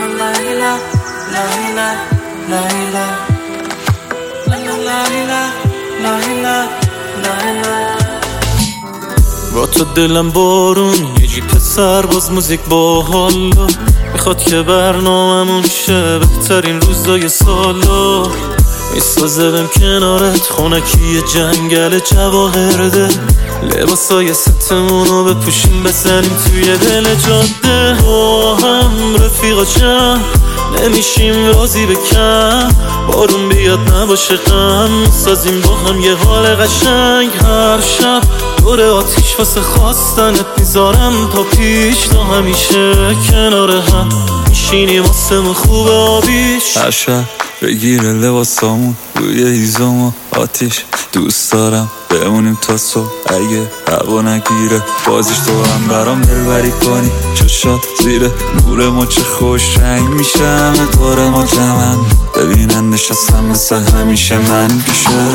با تو دلم بارون یه جیپ سرباز موزیک با حالا میخواد که برنامه‌مون شه بهترین روزای سالا میسازم کنارت خونکی جنگل جواهرده لباسای ستمونو بپوشیم بزنیم توی دل جاده با هم رفیقا جمع نمیشیم راضی به کم بارون بیاد نباشه غم میسازیم با هم یه حال قشنگ هر شب دور آتیش واسه خواستنت میذارم تا پیش تا همیشه کنار هم میشینیم واسه خوب آبیش هر شب بگیره لباسامون روی هیزم و آتیش دوست دارم بمونیم تا صبح اگه هوا نگیره بازیش تو هم برام دلبری کنی چشات زیر نور ما چه خوش رنگ میشه همه دور ما جمعن ببینن نشستم مثل همیشه من پیشه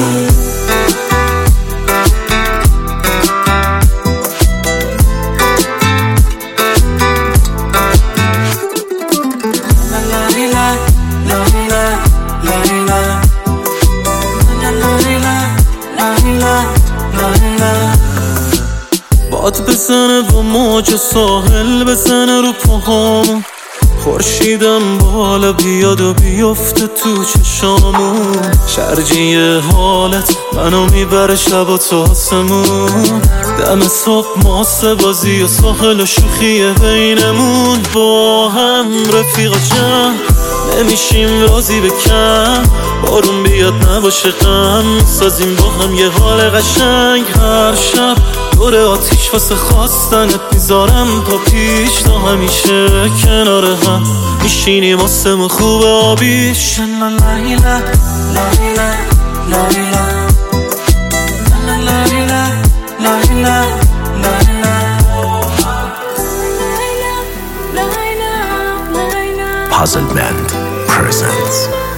باد بزنه و موج ساحل بزنه رو پاهامون خورشیدم بالا بیاد و بیفته تو چشامون شرجی حالت منو میبره شب و تا آسمون دم صبح ماسه بازی و ساحل و شوخی بینمون با هم رفیقا جمع نمیشیم راضی به کم بارون بیاد نباشه غم سازیم با هم یه حال قشنگ هر شب دور آتیش واسه خواستنت میذارم تا پیش تا همیشه کنار هم میشینیم واسه خوب آبیش Puzzle Band presents